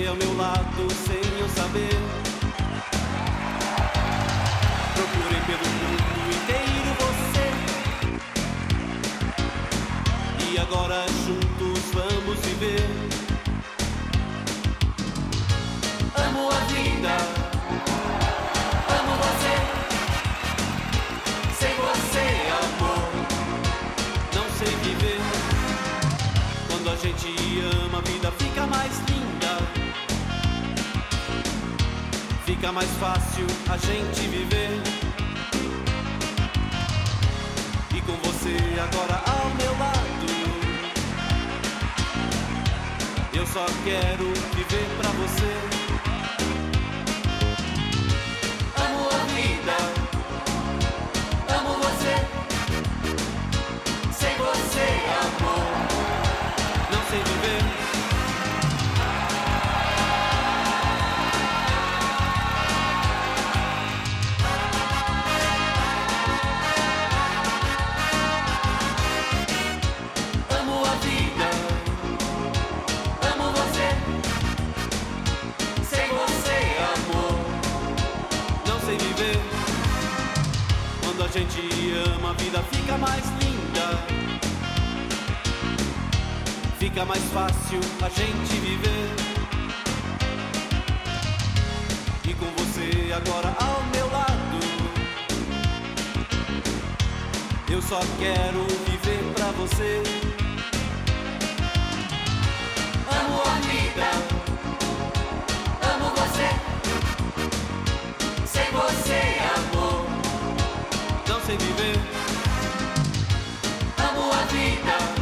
ao meu lado sem eu saber. Procurei pelo mundo inteiro você, e agora juntos vamos viver. Amo a vida, amo você. Sem você, amor, não sei viver. Quando a gente ama, a vida fica mais linda. Fica mais fácil a gente viver. E com você agora ao meu lado, eu só quero viver pra você. Amo a vida, amo você. Sem você, amor, não sei viver. Amo a vida, amo você. Sem você, amor, não sei viver. Quando a gente ama, a vida fica mais linda. Fica mais fácil a gente viver. E com você agora ao meu lado, eu só quero viver pra você. Amo a vida, amo você. Sem você, amor, não sei viver. Amo a vida,